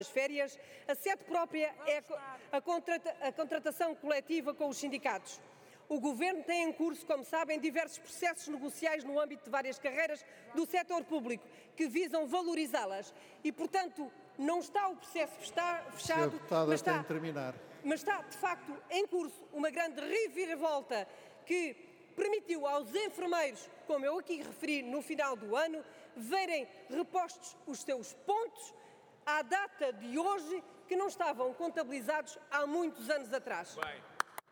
férias, a sede própria é a contratação coletiva com os sindicatos. O Governo tem em curso, como sabem, diversos processos negociais no âmbito de várias carreiras do setor público que visam valorizá-las e, portanto, não está o processo fechado, mas está, de facto, em curso uma grande reviravolta que permitiu aos enfermeiros, como eu aqui referi no final do ano, verem repostos os seus pontos à data de hoje, que não estavam contabilizados há muitos anos atrás. Bem.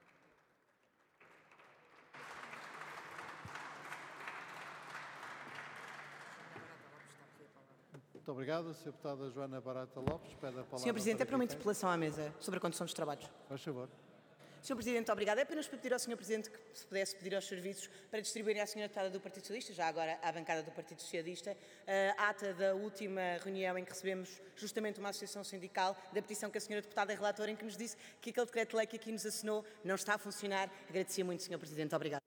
Muito obrigado. Sra. Deputada Joana Barata Lopes, pede a palavra. Sr. Presidente, é para uma interpelação à mesa sobre a condução dos trabalhos. Faz favor. Sr. Presidente, obrigada. É apenas para pedir ao Sr. Presidente que se pudesse pedir aos serviços para distribuírem à Sra. Deputada do Partido Socialista, já agora à bancada do Partido Socialista, a ata da última reunião em que recebemos justamente uma associação sindical da petição que a Sra. Deputada é relatora, em que nos disse que aquele decreto-lei que aqui nos assinou não está a funcionar. Agradecia muito, Sr. Presidente. Obrigada.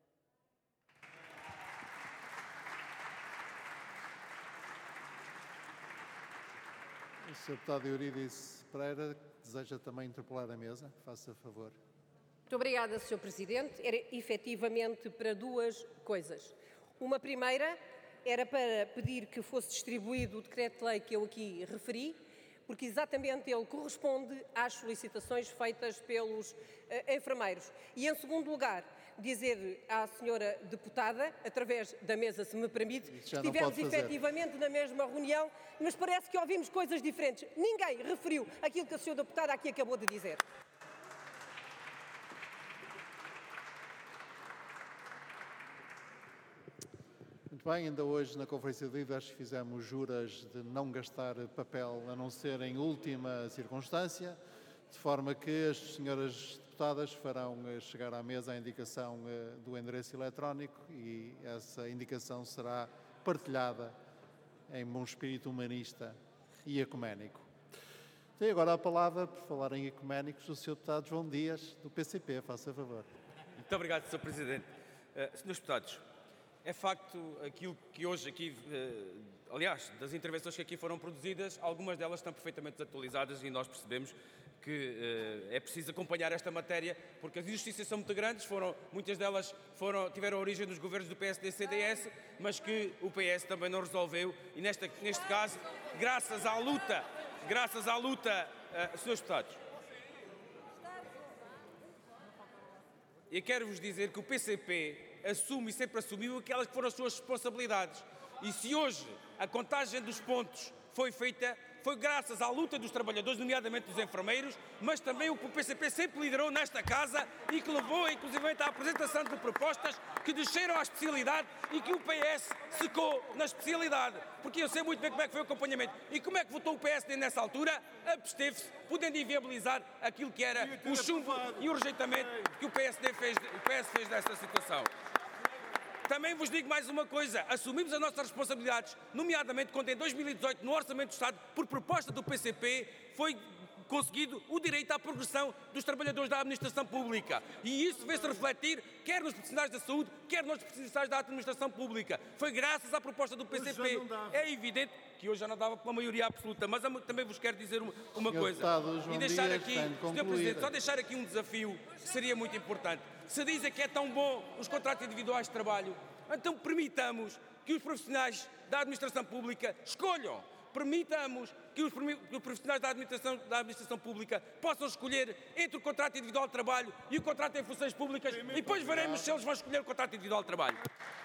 O Sr. Deputado Eurídice Pereira deseja também interpelar a mesa. Faça favor. Muito obrigada, Sr. Presidente. Era efetivamente para duas coisas. Uma primeira era para pedir que fosse distribuído o decreto-lei que eu aqui referi, porque exatamente ele corresponde às solicitações feitas pelos enfermeiros. E, em segundo lugar, dizer à senhora deputada, através da mesa, se me permite, que estivemos efetivamente na mesma reunião, mas parece que ouvimos coisas diferentes. Ninguém referiu aquilo que a senhora deputada aqui acabou de dizer. Muito bem, ainda hoje na Conferência de Líderes fizemos juras de não gastar papel a não ser em última circunstância, de forma que as senhoras deputadas farão chegar à mesa a indicação do endereço eletrónico e essa indicação será partilhada em bom espírito humanista e ecuménico. Tem agora a palavra, por falar em ecuménicos, o Sr. Deputado João Dias, do PCP. Faça favor. Muito obrigado, Sr. Presidente. Senhores deputados, é facto aquilo que hoje aqui, aliás, das intervenções que aqui foram produzidas, algumas delas estão perfeitamente desatualizadas e nós percebemos que é preciso acompanhar esta matéria, porque as injustiças são muito grandes, muitas delas tiveram origem dos governos do PSD-CDS, mas que o PS também não resolveu e neste caso, graças à luta, senhores deputados, eu quero-vos dizer que o PCP assume e sempre assumiu aquelas que foram as suas responsabilidades. E se hoje a contagem dos pontos foi feita, foi graças à luta dos trabalhadores, nomeadamente dos enfermeiros, mas também o que o PCP sempre liderou nesta casa e que levou, inclusive, à apresentação de propostas que desceram à especialidade e que o PS secou na especialidade. Porque eu sei muito bem como é que foi o acompanhamento. E como é que votou o PSD nessa altura? Absteve-se, podendo inviabilizar aquilo que era o chumbo e o rejeitamento que o PS fez dessa situação. Também vos digo mais uma coisa, assumimos as nossas responsabilidades, nomeadamente quando em 2018, no Orçamento do Estado, por proposta do PCP, foi conseguido o direito à progressão dos trabalhadores da administração pública. E isso vê-se refletir quer nos profissionais da saúde, quer nos profissionais da administração pública. Foi graças à proposta do PCP. É evidente que hoje já não dava pela maioria absoluta, mas também vos quero dizer uma coisa. E deixar aqui, Sr. Presidente, só deixar aqui um desafio que seria muito importante. Se dizem que é tão bom os contratos individuais de trabalho, então permitamos que os profissionais da administração pública escolham. Permitamos que os profissionais da administração pública possam escolher entre o contrato individual de trabalho e o contrato em funções públicas e depois veremos se eles vão escolher o contrato individual de trabalho.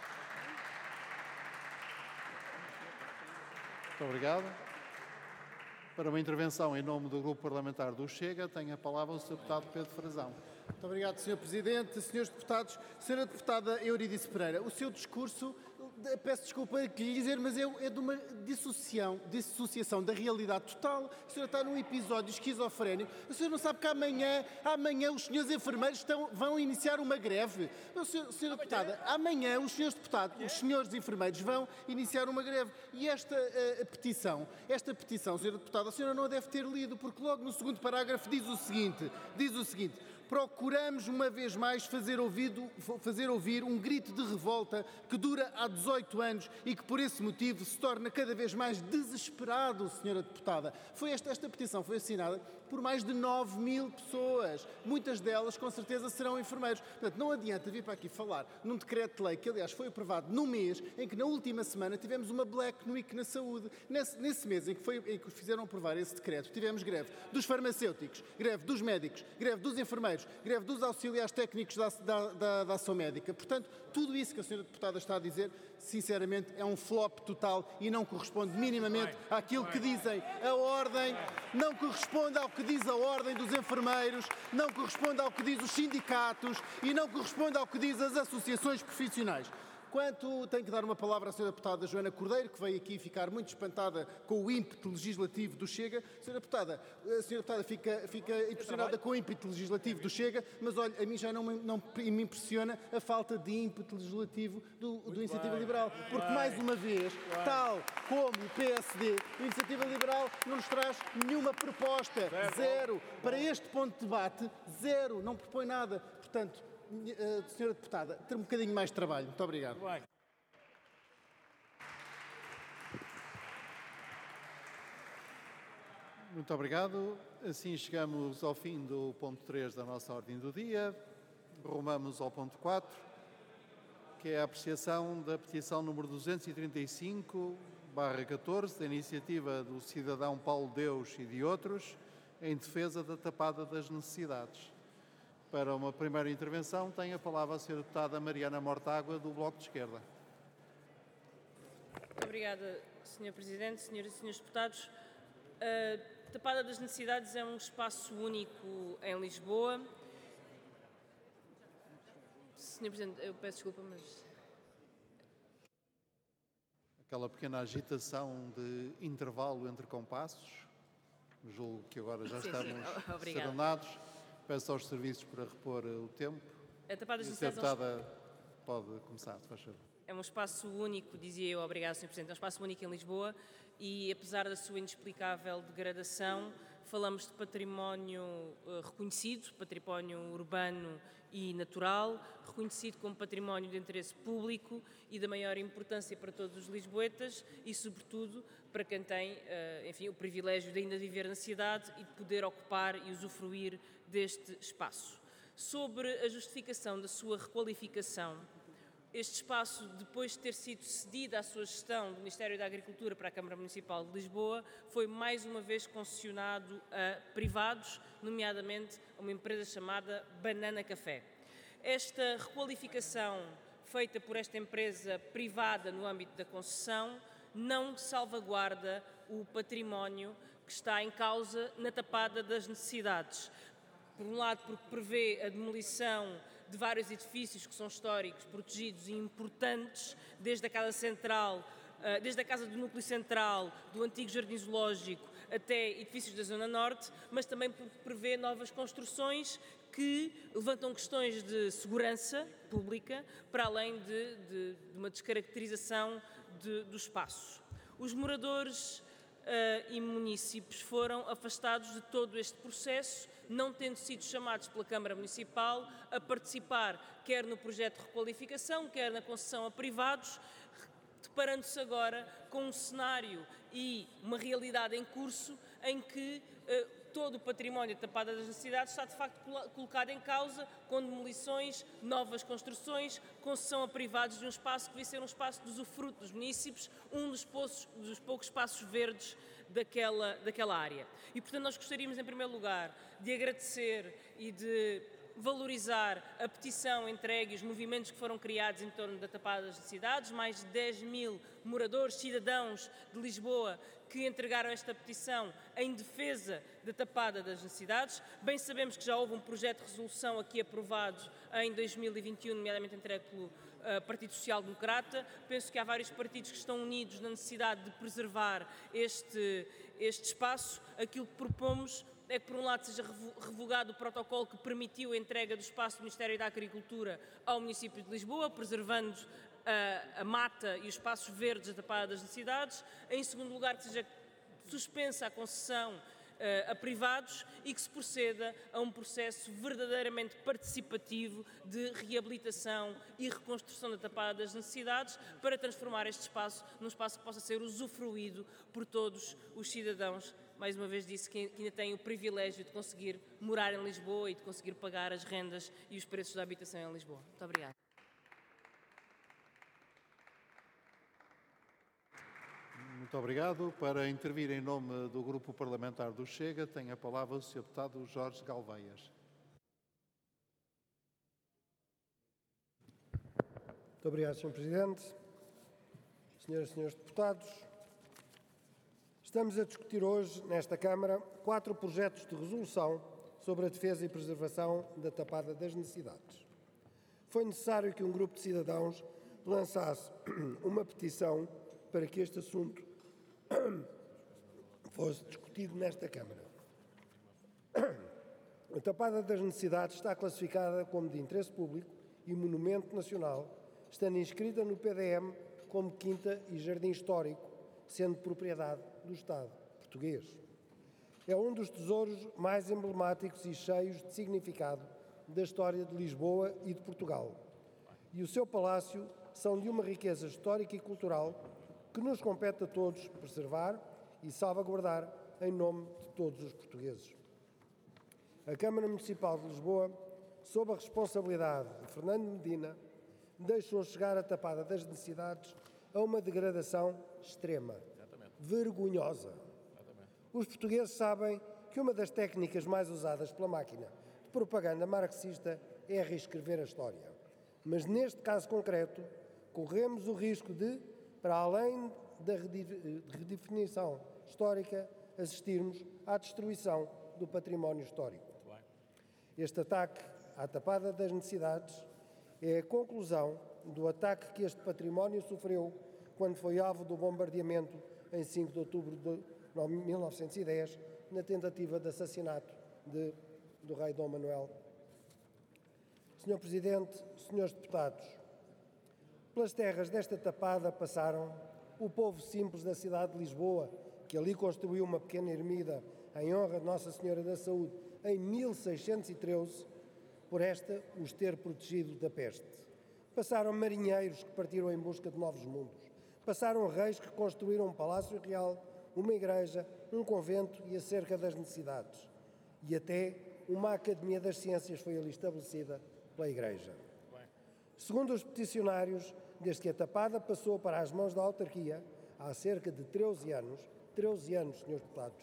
Muito obrigado. Para uma intervenção em nome do Grupo Parlamentar do Chega, tem a palavra o Sr. Deputado Pedro Frazão. Muito obrigado, Sr. Presidente. Senhores Deputados, Sra. Deputada Eurídice Pereira, o seu discurso, peço desculpa que lhe dizer, mas é de uma dissociação da realidade total. A senhora está num episódio esquizofrénico. A senhora não sabe que amanhã os senhores enfermeiros vão iniciar uma greve. Senhora Deputada, amanhã os senhores enfermeiros vão iniciar uma greve. E esta petição, Senhora Deputada, a senhora não a deve ter lido, porque logo no segundo parágrafo diz o seguinte: procuramos uma vez mais fazer ouvir um grito de revolta que dura há 18 18 anos e que por esse motivo se torna cada vez mais desesperado, senhora deputada. Esta petição foi assinada por mais de 9.000 pessoas. Muitas delas, com certeza, serão enfermeiros. Portanto, não adianta vir para aqui falar num decreto de lei que, aliás, foi aprovado no mês em que, na última semana, tivemos uma Black Week na saúde. Nesse mês em que fizeram aprovar esse decreto, tivemos greve dos farmacêuticos, greve dos médicos, greve dos enfermeiros, greve dos auxiliares técnicos da ação médica. Portanto, tudo isso que a senhora deputada está a dizer, sinceramente, é um flop total e não corresponde minimamente àquilo que dizem a ordem, não corresponde ao que diz a ordem dos enfermeiros, não corresponde ao que diz os sindicatos e não corresponde ao que diz as associações profissionais. Tenho que dar uma palavra à senhora deputada Joana Cordeiro, que veio aqui ficar muito espantada com o ímpeto legislativo do Chega. A senhora deputada fica impressionada com o ímpeto legislativo do Chega, mas olha, a mim já não me impressiona a falta de ímpeto legislativo do Iniciativa Liberal. Porque, mais uma vez, tal como o PSD, o Iniciativa Liberal não nos traz nenhuma proposta. Zero. Para este ponto de debate, zero. Não propõe nada. Portanto, senhora deputada, ter um bocadinho mais de trabalho. Muito obrigado. Muito obrigado. Assim chegamos ao fim do ponto 3 da nossa ordem do dia. Rumamos ao ponto 4, que é a apreciação da petição número 235/14, da iniciativa do cidadão Paulo Deus e de outros, em defesa da tapada das necessidades. Para uma primeira intervenção, tem a palavra a senhora deputada Mariana Mortágua, do Bloco de Esquerda. Muito obrigada, Sr. Presidente, senhoras e senhores deputados. A tapada das necessidades é um espaço único em Lisboa. Sr. Presidente, eu peço desculpa, mas... Aquela pequena agitação de intervalo entre compassos, julgo que agora já estamos serenados. Peço aos serviços para repor o tempo. A tapada das necessidades... A senhora deputada pode começar, se faz favor. É um espaço único, dizia eu, obrigado, Sr. Presidente, é um espaço único em Lisboa e, apesar da sua inexplicável degradação, falamos de património reconhecido, património urbano e natural, reconhecido como património de interesse público e da maior importância para todos os lisboetas e, sobretudo, para quem tem, enfim, o privilégio de ainda viver na cidade e de poder ocupar e usufruir deste espaço. Sobre a justificação da sua requalificação, este espaço, depois de ter sido cedido à sua gestão do Ministério da Agricultura para a Câmara Municipal de Lisboa, foi mais uma vez concessionado a privados, nomeadamente a uma empresa chamada Banana Café. Esta requalificação feita por esta empresa privada no âmbito da concessão não salvaguarda o património que está em causa na tapada das necessidades. Por um lado, porque prevê a demolição de vários edifícios que são históricos, protegidos e importantes, desde a Casa Central, desde a Casa do Núcleo Central, do antigo Jardim Zoológico, até edifícios da Zona Norte, mas também porque prevê novas construções que levantam questões de segurança pública, para além de uma descaracterização do espaço. Os moradores e munícipes foram afastados de todo este processo, não tendo sido chamados pela Câmara Municipal a participar quer no projeto de requalificação, quer na concessão a privados, deparando-se agora com um cenário e uma realidade em curso em que todo o património da tapada das necessidades está de facto colocado em causa, com demolições, novas construções, concessão a privados de um espaço que devia ser um espaço de usufruto dos munícipes, um dos poucos espaços verdes daquela área. E, portanto, nós gostaríamos, em primeiro lugar, de agradecer e de valorizar a petição entregue e os movimentos que foram criados em torno da tapada das necessidades, mais de 10.000 moradores, cidadãos de Lisboa que entregaram esta petição em defesa da tapada das necessidades. Bem sabemos que já houve um projeto de resolução aqui aprovado em 2021, nomeadamente entregue pelo Partido Social Democrata. Penso que há vários partidos que estão unidos na necessidade de preservar este espaço. Aquilo que propomos é que, por um lado, seja revogado o protocolo que permitiu a entrega do espaço do Ministério da Agricultura ao município de Lisboa, preservando a mata e os espaços verdes da tapada das necessidades. Em segundo lugar, que seja suspensa a concessão a privados e que se proceda a um processo verdadeiramente participativo de reabilitação e reconstrução da Tapada das Necessidades para transformar este espaço num espaço que possa ser usufruído por todos os cidadãos. Mais uma vez disse que ainda têm o privilégio de conseguir morar em Lisboa e de conseguir pagar as rendas e os preços da habitação em Lisboa. Muito obrigada. Muito obrigado. Para intervir em nome do Grupo Parlamentar do Chega, tem a palavra o Sr. Deputado Jorge Galveias. Muito obrigado, Sr. Presidente. Senhoras e senhores deputados, estamos a discutir hoje, nesta Câmara, 4 projetos de resolução sobre a defesa e preservação da Tapada das Necessidades. Foi necessário que um grupo de cidadãos lançasse uma petição para que este assunto fosse discutido nesta Câmara. A Tapada das Necessidades está classificada como de interesse público e monumento nacional, estando inscrita no PDM como quinta e jardim histórico, sendo propriedade do Estado português. É um dos tesouros mais emblemáticos e cheios de significado da história de Lisboa e de Portugal. E o seu palácio são de uma riqueza histórica e cultural que nos compete a todos preservar e salvaguardar em nome de todos os portugueses. A Câmara Municipal de Lisboa, sob a responsabilidade de Fernando Medina, deixou chegar a Tapada das Necessidades a uma degradação extrema, vergonhosa. Os portugueses sabem que uma das técnicas mais usadas pela máquina de propaganda marxista é reescrever a história. Mas neste caso concreto, corremos o risco de, para além da redefinição histórica, assistirmos à destruição do património histórico. Este ataque à Tapada das Necessidades é a conclusão do ataque que este património sofreu quando foi alvo do bombardeamento em 5 de outubro de 1910, na tentativa de assassinato do rei Dom Manuel. Senhor Presidente, senhores deputados, pelas terras desta Tapada passaram o povo simples da cidade de Lisboa, que ali construiu uma pequena ermida em honra de Nossa Senhora da Saúde em 1613, por esta os ter protegido da peste. Passaram marinheiros que partiram em busca de novos mundos. Passaram reis que construíram um palácio real, uma igreja, um convento e a cerca das necessidades. E até uma Academia das Ciências foi ali estabelecida pela Igreja. Segundo os peticionários, desde que a Tapada passou para as mãos da autarquia, há cerca de 13 anos, senhores deputados,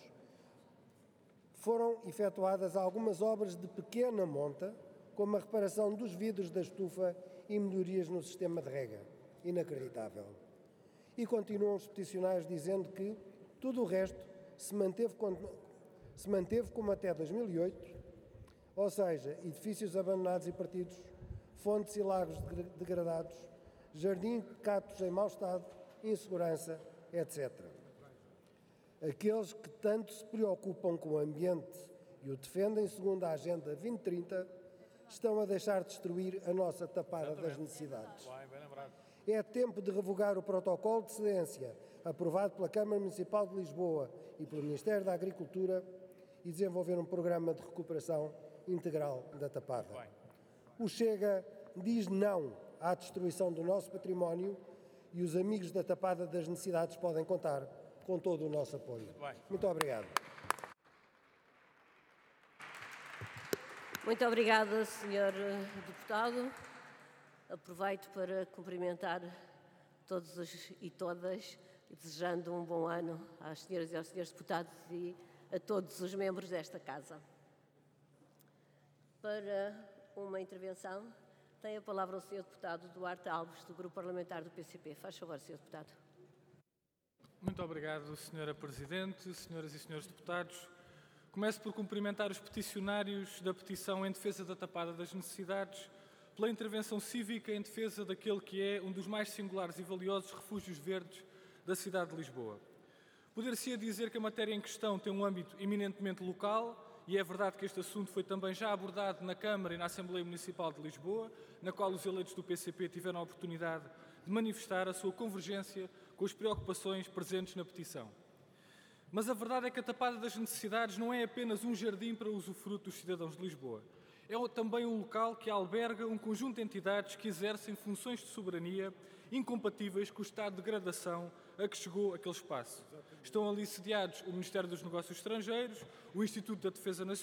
foram efetuadas algumas obras de pequena monta, como a reparação dos vidros da estufa e melhorias no sistema de rega. Inacreditável. E continuam os peticionários dizendo que tudo o resto se manteve como até 2008, ou seja, edifícios abandonados e partidos, fontes e lagos degradados, jardim de catos em mau estado, insegurança, etc. Aqueles que tanto se preocupam com o ambiente e o defendem segundo a Agenda 2030 estão a deixar destruir a nossa Tapada das Necessidades. É tempo de revogar o protocolo de cedência aprovado pela Câmara Municipal de Lisboa e pelo Ministério da Agricultura e desenvolver um programa de recuperação integral da Tapada. O Chega diz não à destruição do nosso património e os amigos da Tapada das Necessidades podem contar com todo o nosso apoio. Muito obrigado. Muito obrigada, Sr. Deputado. Aproveito para cumprimentar todos e todas, desejando um bom ano às senhoras e aos senhores deputados e a todos os membros desta Casa. Para uma intervenção, tem a palavra o Sr. Deputado Duarte Alves, do Grupo Parlamentar do PCP. Faz favor, Sr. Deputado. Muito obrigado, Sra. Presidente, senhoras e senhores deputados. Começo por cumprimentar os peticionários da petição em defesa da Tapada das Necessidades pela intervenção cívica em defesa daquele que é um dos mais singulares e valiosos refúgios verdes da cidade de Lisboa. Poder-se-ia dizer que a matéria em questão tem um âmbito eminentemente local, e é verdade que este assunto foi também já abordado na Câmara e na Assembleia Municipal de Lisboa, na qual os eleitos do PCP tiveram a oportunidade de manifestar a sua convergência com as preocupações presentes na petição. Mas a verdade é que a Tapada das Necessidades não é apenas um jardim para usufruto dos cidadãos de Lisboa. É também um local que alberga um conjunto de entidades que exercem funções de soberania incompatíveis com o estado de degradação a que chegou aquele espaço. Estão ali sediados o Ministério dos Negócios Estrangeiros, o Instituto da Defesa Nacional,